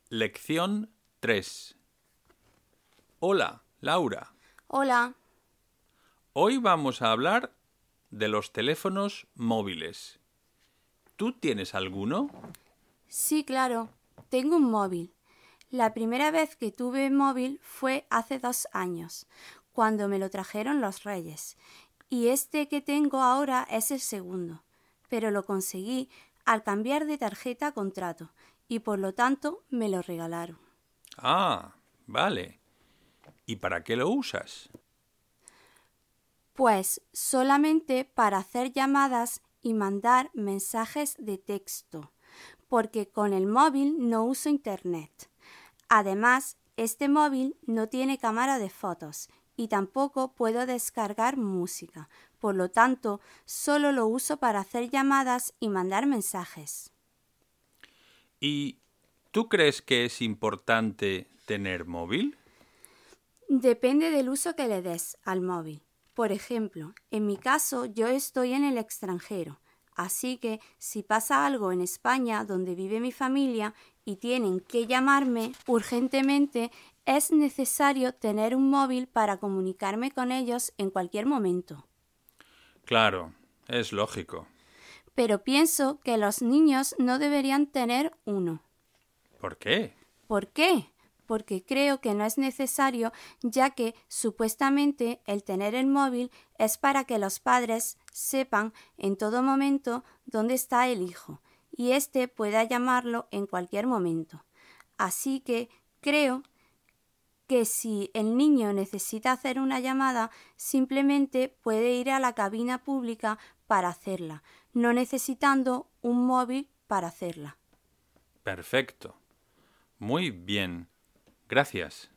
Lección 3. Hola, Laura. Hola. Hoy vamos a hablar de los teléfonos móviles. ¿Tú tienes alguno? Sí, claro. Tengo un móvil. La primera vez que tuve móvil fue hace 2 años, cuando me lo trajeron los Reyes. Y este que tengo ahora es el segundo, pero lo conseguí al cambiar de tarjeta a contrato y por lo tanto me lo regalaron. Ah, vale. ¿Y para qué lo usas? Pues solamente para hacer llamadas y mandar mensajes de texto, porque con el móvil no uso internet. Además, este móvil no tiene cámara de fotos y tampoco puedo descargar música. Por lo tanto, solo lo uso para hacer llamadas y mandar mensajes. ¿Y tú crees que es importante tener móvil? Depende del uso que le des al móvil. Por ejemplo, en mi caso yo estoy en el extranjero, así que si pasa algo en España donde vive mi familia y tienen que llamarme urgentemente, es necesario tener un móvil para comunicarme con ellos en cualquier momento. Claro, es lógico. Pero pienso que los niños no deberían tener uno. ¿Por qué? ¿Por qué? Porque creo que no es necesario, ya que supuestamente el tener el móvil es para que los padres sepan en todo momento dónde está el hijo y éste pueda llamarlo en cualquier momento. Así que creo que si el niño necesita hacer una llamada, simplemente puede ir a la cabina pública para hacerla, no necesitando un móvil para hacerla. Perfecto. Muy bien. Gracias.